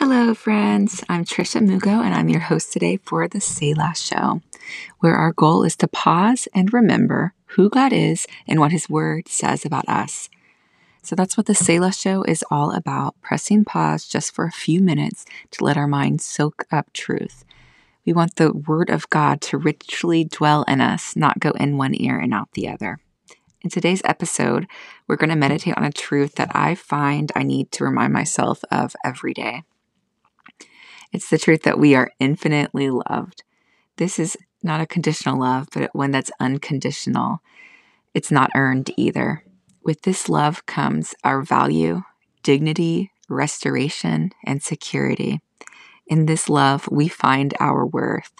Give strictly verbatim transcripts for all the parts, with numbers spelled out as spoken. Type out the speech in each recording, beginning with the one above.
Hello, friends. I'm Trisha Mugo, and I'm your host today for the Selah Show, where our goal is to pause and remember who God is and what His Word says about us. So that's what the Selah Show is all about, pressing pause just for a few minutes to let our minds soak up truth. We want the Word of God to richly dwell in us, not go in one ear and out the other. In today's episode, we're going to meditate on a truth that I find I need to remind myself of every day. It's the truth that we are infinitely loved. This is not a conditional love, but one that's unconditional. It's not earned either. With this love comes our value, dignity, restoration, and security. In this love, we find our worth.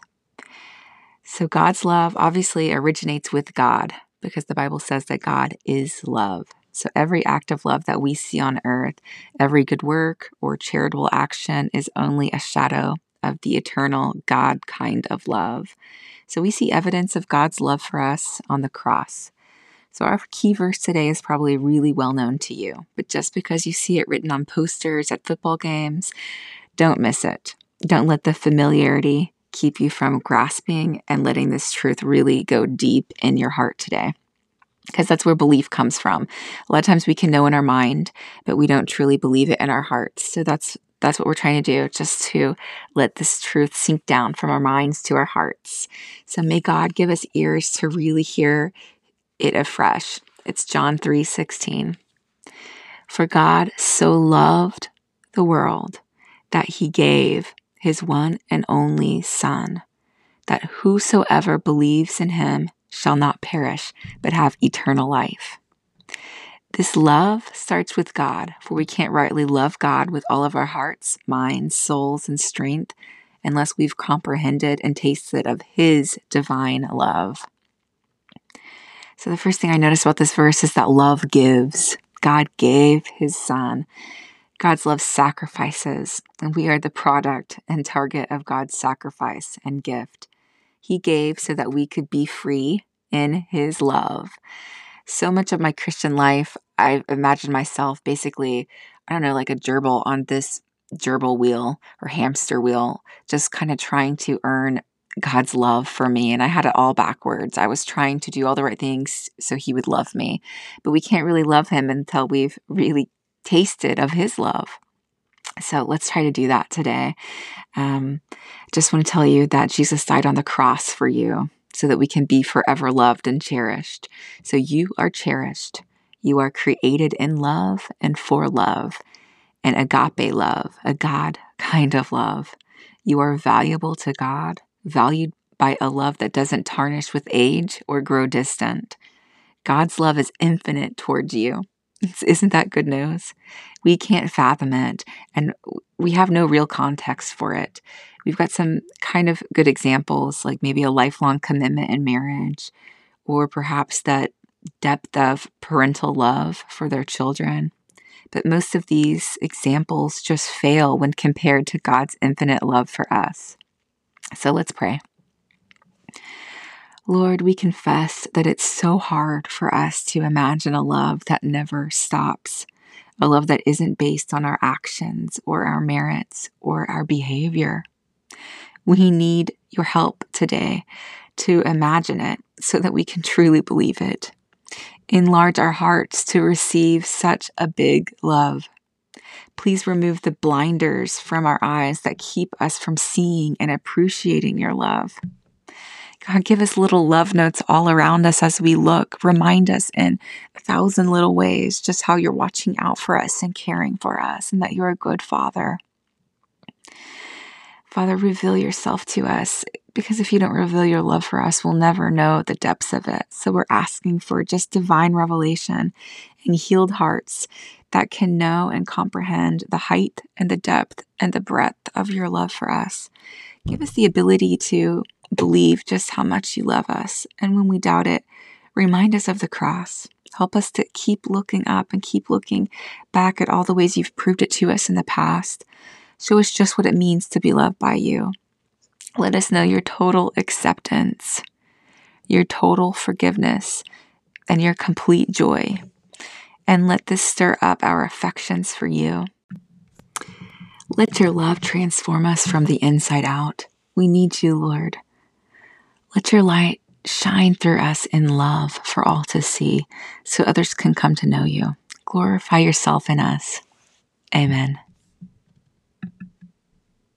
So God's love obviously originates with God, because the Bible says that God is love. So every act of love that we see on earth, every good work or charitable action is only a shadow of the eternal God kind of love. So we see evidence of God's love for us on the cross. So our key verse today is probably really well known to you, but just because you see it written on posters at football games, don't miss it. Don't let the familiarity keep you from grasping and letting this truth really go deep in your heart today. Because that's where belief comes from. A lot of times we can know in our mind, but we don't truly believe it in our hearts. So that's that's what we're trying to do, just to let this truth sink down from our minds to our hearts. So may God give us ears to really hear it afresh. It's John three sixteen. For God so loved the world that He gave His one and only Son, that whosoever believes in Him shall not perish, but have eternal life. This love starts with God, for we can't rightly love God with all of our hearts, minds, souls, and strength unless we've comprehended and tasted of His divine love. So the first thing I notice about this verse is that love gives. God gave His Son. God's love sacrifices, and we are the product and target of God's sacrifice and gift. He gave so that we could be free in His love. So much of my Christian life, I imagined myself basically, I don't know, like a gerbil on this gerbil wheel or hamster wheel, just kind of trying to earn God's love for me. And I had it all backwards. I was trying to do all the right things so He would love me. But we can't really love Him until we've really tasted of His love. So let's try to do that today. Um, just want to tell you that Jesus died on the cross for you so that we can be forever loved and cherished. So you are cherished. You are created in love and for love, and agape love, a God kind of love. You are valuable to God, valued by a love that doesn't tarnish with age or grow distant. God's love is infinite towards you. Isn't that good news? We can't fathom it, and we have no real context for it. We've got some kind of good examples, like maybe a lifelong commitment in marriage, or perhaps that depth of parental love for their children. But most of these examples just fail when compared to God's infinite love for us. So let's pray. Lord, we confess that it's so hard for us to imagine a love that never stops, a love that isn't based on our actions or our merits or our behavior. We need your help today to imagine it so that we can truly believe it. Enlarge our hearts to receive such a big love. Please remove the blinders from our eyes that keep us from seeing and appreciating your love. God, give us little love notes all around us as we look. Remind us in a thousand little ways just how you're watching out for us and caring for us, and that you're a good Father. Father, reveal yourself to us, because if you don't reveal your love for us, we'll never know the depths of it. So we're asking for just divine revelation and healed hearts that can know and comprehend the height and the depth and the breadth of your love for us. Give us the ability to believe just how much you love us. And when we doubt it, remind us of the cross. Help us to keep looking up and keep looking back at all the ways you've proved it to us in the past. Show us just what it means to be loved by you. Let us know your total acceptance, your total forgiveness, and your complete joy. And let this stir up our affections for you. Let your love transform us from the inside out. We need you, Lord. Let your light shine through us in love for all to see so others can come to know you. Glorify yourself in us. Amen.